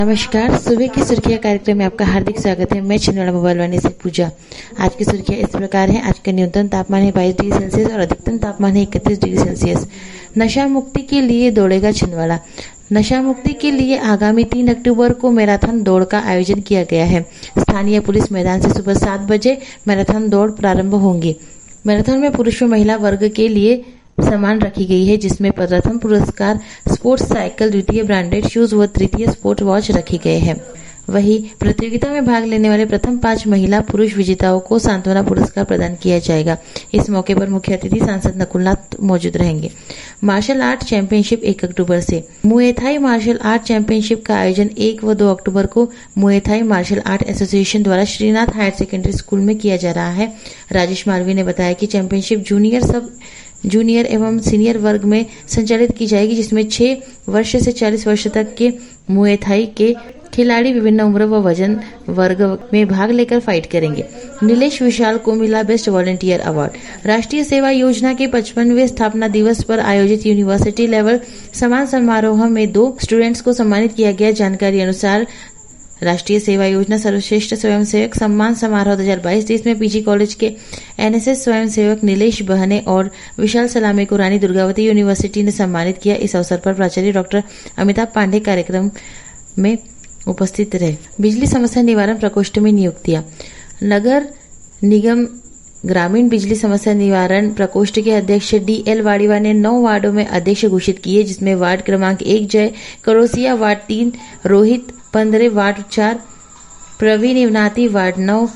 नमस्कार, सुबह की सुर्खियां कार्यक्रम में आपका हार्दिक स्वागत है। मैं छिंदवाड़ा मोबाइल वाणी से पूजा। आज की सुर्खियां इस प्रकार हैं। आज का न्यूनतम तापमान है 22 डिग्री सेल्सियस और अधिकतम तापमान है 31 डिग्री सेल्सियस। नशा मुक्ति के लिए दौड़ेगा छिंदवाड़ा। नशा मुक्ति के लिए आगामी 3 अक्टूबर को मैराथन दौड़ का आयोजन किया गया है। स्थानीय पुलिस मैदान से सुबह 7 बजे मैराथन दौड़ प्रारंभ होंगी। मैराथन में पुरुष व महिला वर्ग के लिए सामान रखी गई है, जिसमें प्रथम पुरस्कार स्पोर्ट्स साइकिल, द्वितीय ब्रांडेड शूज व तृतीय स्पोर्ट वॉच रखे गए हैं। वहीं प्रतियोगिता में भाग लेने वाले प्रथम 5 महिला पुरुष विजेताओं को सांत्वना पुरस्कार प्रदान किया जाएगा। इस मौके पर मुख्य अतिथि सांसद नकुलनाथ मौजूद रहेंगे। मार्शल आर्ट चैंपियनशिप 1 अक्टूबर से। मुए थाई मार्शल आर्ट चैंपियनशिप का आयोजन 1 व 2 अक्टूबर को मुए थाई मार्शल आर्ट एसोसिएशन द्वारा श्रीनाथ हायर सेकेंडरी स्कूल में किया जा रहा है। राजेश मालवीय ने बताया कि चैंपियनशिप जूनियर, सब जूनियर एवं सीनियर वर्ग में संचालित की जाएगी, जिसमें 6 वर्ष से 40 वर्ष तक के मुए थाई के खिलाड़ी विभिन्न उम्र व वजन वर्ग में भाग लेकर फाइट करेंगे। नीलेश विशाल को मिला बेस्ट वॉलंटियर अवार्ड। राष्ट्रीय सेवा योजना के 55वें स्थापना दिवस पर आयोजित यूनिवर्सिटी लेवल सम्मान समारोह में 2 स्टूडेंट्स को सम्मानित किया गया। जानकारी अनुसार राष्ट्रीय सेवा योजना सर्वश्रेष्ठ स्वयंसेवक सम्मान समारोह 2022, जिसमें पीजी कॉलेज के एनएसएस स्वयंसेवक नीलेश बहने और विशाल सलामे को रानी दुर्गावती यूनिवर्सिटी ने सम्मानित किया। इस अवसर पर प्राचार्य डॉक्टर अमिताभ पांडे कार्यक्रम में उपस्थित रहे। बिजली समस्या निवारण प्रकोष्ठ में नियुक्तियां। नगर निगम ग्रामीण बिजली समस्या निवारण प्रकोष्ठ के अध्यक्ष DL वाड़ीवा ने 9 वार्डों में अध्यक्ष घोषित किए, जिसमें वार्ड क्रमांक 1 Jai Karosia, ward 3 Rohit 15, ward 4 Praveen Ivnati, ward 9